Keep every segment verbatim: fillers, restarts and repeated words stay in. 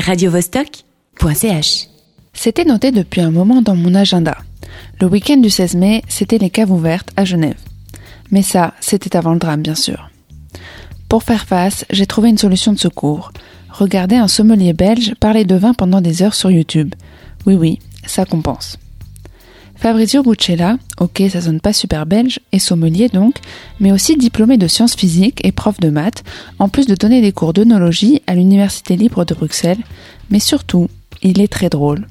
radio vostok point c h. C'était noté depuis un moment dans mon agenda. Le week-end du seize mai, c'était les caves ouvertes à Genève. Mais ça, c'était avant le drame, bien sûr. Pour faire face, j'ai trouvé une solution de secours. Regarder un sommelier belge parler de vin pendant des heures sur YouTube. Oui, oui, ça compense. Fabrizio Buccella, ok, ça sonne pas super belge, est sommelier donc, mais aussi diplômé de sciences physiques et prof de maths, en plus de donner des cours d'œnologie à l'Université libre de Bruxelles, mais surtout, il est très drôle.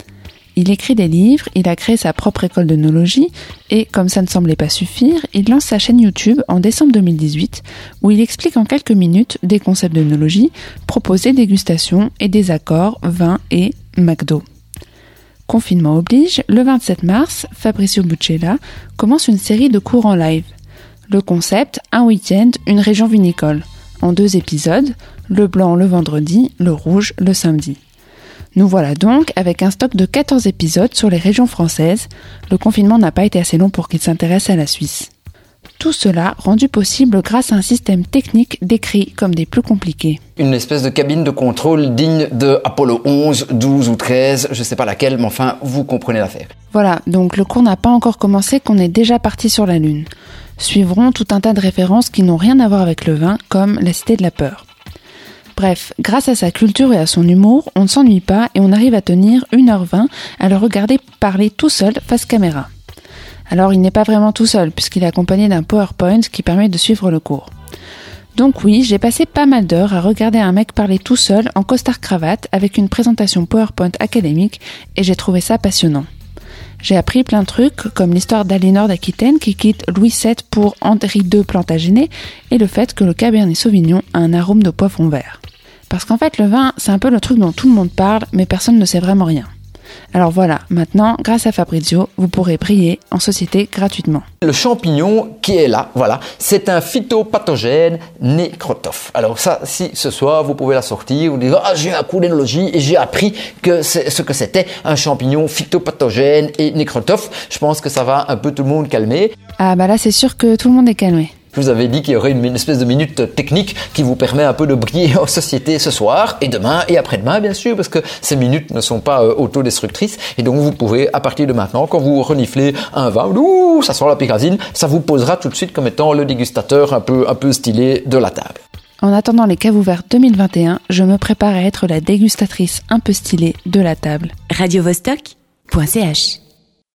Il écrit des livres, il a créé sa propre école d'œnologie et, comme ça ne semblait pas suffire, il lance sa chaîne YouTube en décembre deux mille dix-huit où il explique en quelques minutes des concepts d'œnologie, propose des dégustations et des accords vin et McDo. Confinement oblige, le vingt-sept mars, Fabrizio Buccella commence une série de cours en live. Le concept, un week-end, une région vinicole. En deux épisodes, le blanc le vendredi, le rouge le samedi. Nous voilà donc avec un stock de quatorze épisodes sur les régions françaises. Le confinement n'a pas été assez long pour qu'il s'intéresse à la Suisse. Tout cela rendu possible grâce à un système technique décrit comme des plus compliqués. Une espèce de cabine de contrôle digne de Apollo onze, douze ou treize, je sais pas laquelle, mais enfin, vous comprenez l'affaire. Voilà, donc le cours n'a pas encore commencé qu'on est déjà parti sur la Lune. Suivront tout un tas de références qui n'ont rien à voir avec le vin, comme la Cité de la Peur. Bref, grâce à sa culture et à son humour, on ne s'ennuie pas et on arrive à tenir une heure vingt à le regarder parler tout seul face caméra. Alors il n'est pas vraiment tout seul puisqu'il est accompagné d'un PowerPoint qui permet de suivre le cours. Donc oui, j'ai passé pas mal d'heures à regarder un mec parler tout seul en costard-cravate avec une présentation PowerPoint académique et j'ai trouvé ça passionnant. J'ai appris plein de trucs comme l'histoire d'Aliénor d'Aquitaine qui quitte Louis sept pour Henri deux Plantagenet et le fait que le Cabernet Sauvignon a un arôme de poivron vert. Parce qu'en fait le vin c'est un peu le truc dont tout le monde parle mais personne ne sait vraiment rien. Alors voilà, maintenant, grâce à Fabrizio, vous pourrez briller en société gratuitement. Le champignon qui est là, voilà, c'est un phytopathogène nécrotophe. Alors ça, si ce soir, vous pouvez la sortir, vous dire « Ah, j'ai un cours d'énologie et j'ai appris que c'est ce que c'était un champignon phytopathogène et nécrotophe », je pense que ça va un peu tout le monde calmer. Ah bah là, c'est sûr que tout le monde est calmé. Je vous avais dit qu'il y aurait une espèce de minute technique qui vous permet un peu de briller en société ce soir et demain et après-demain bien sûr parce que ces minutes ne sont pas euh, autodestructrices et donc vous pouvez à partir de maintenant quand vous reniflez un vin, ouh, ça sent la pyrazine, ça vous posera tout de suite comme étant le dégustateur un peu, un peu stylé de la table. En attendant les caves ouvertes deux mille vingt et un, je me prépare à être la dégustatrice un peu stylée de la table. radio vostok point c h